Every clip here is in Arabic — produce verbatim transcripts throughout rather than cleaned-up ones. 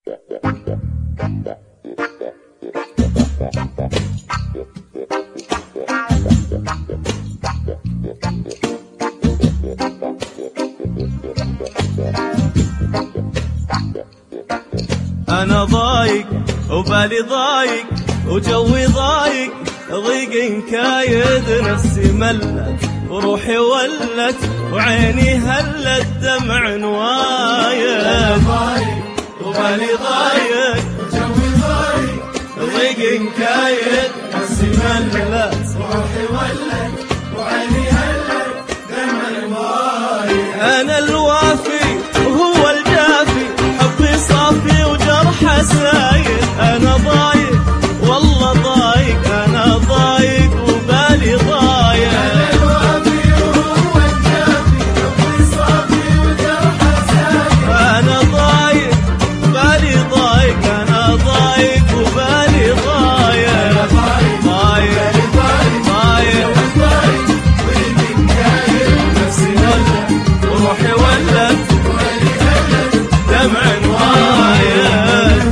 أنا ضايق وبالي ضايق وجوي ضايق، ضيق كايد نفسي ملت وروحي ولت وعيني هلت دمع نوايد. أنا ضايق وبالي ضايق وجوي ضايق، ضيق كايد نفسي ملت وروحي ولت وعيني هلت دمع نوايد. أنا الوافي وهو الجافي، حبي صافي وجرحه سايد. أنا ضايق والله ضايق، أنا ضايق وبالي ضايق. أنا الوافي وهو الجافي، حبي صافي وجرحه سايد. أنا ضايق بالي ضايق، أنا ضايق وبالي ضايق. أنا ضايق ضايق بالي ضايق ضايق ضايق ضيق كايد نفسي ملت وروحي ولت وعيني هلت دمع نوايد.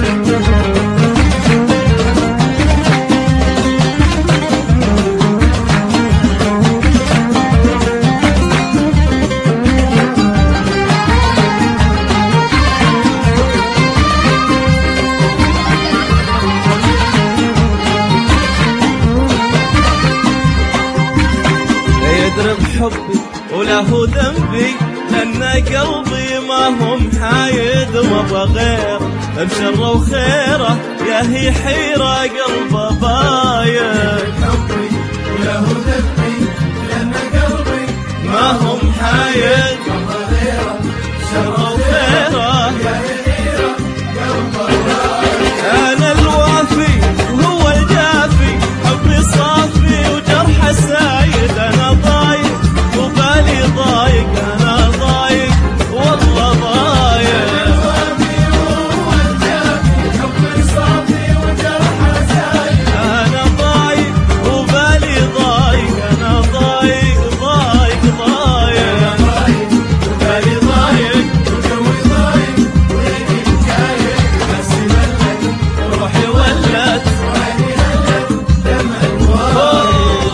يدري بحبي وله ذنبي، لأن قلبي ما هم حايد وابغى غيره بشره وخيره، يا هي حيرة قلبه بايد. حبي وله ذنبي، لأن قلبي ما هم حايد وابغى غيره شره وخيره. يا حيرة قلبه ضايق. أنا الوافي وهو الجافي، حبي صافي وجرحه سايد. أنا ضايق وبالي ضايق، أنا ضايق والله ضايق. الوافي وهو الجافي، حبي صافي وجرحه سايد. أنا ضايق وبالي ضايق، أنا ضايق ضايق ضايق ضايق وبالي ضايق وجوي ضايق ضيق كايد نفسي ملت وروحي ولت. وعيني هلت دمع نوايد.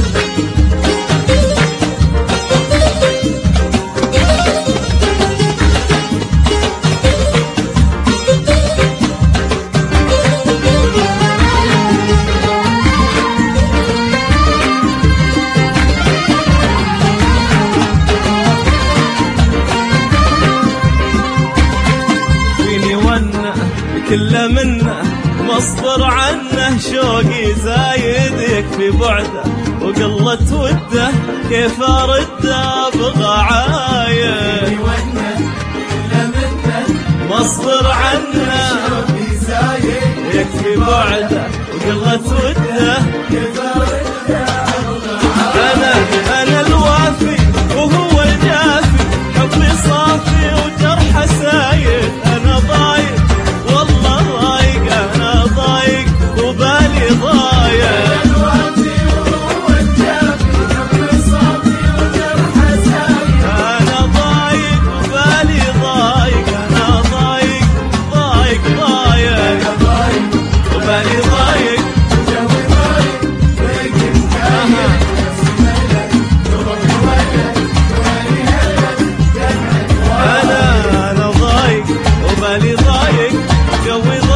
فيني ونه كله منه مصبر عنه، شوقي زايد يكفي بعده وقلة وده، كيف ارده ابغى عايد. ونه إلا منه مصبر عنه شوقي زايد يكفي بعده وقلة وده. كيف أرد أبغى انا انا الوافي وهو الجافي، حبي صافي وجرحه سايد. انا ضايق والله ضايق، انا ضايق وبالي ضايق. الوافي وهو الجافي، حبي صافي وجرحه سايد. انا ضايق وبالي ضايق، انا ضايق ضايق ضايق أنا ضايق وبالي ضايق. وجوي ضايق ضيق كايد نفسي ملت وروحي ولت وعيني هلت دمع نوايد. انا انا ضايق وبالي ضايق، جوي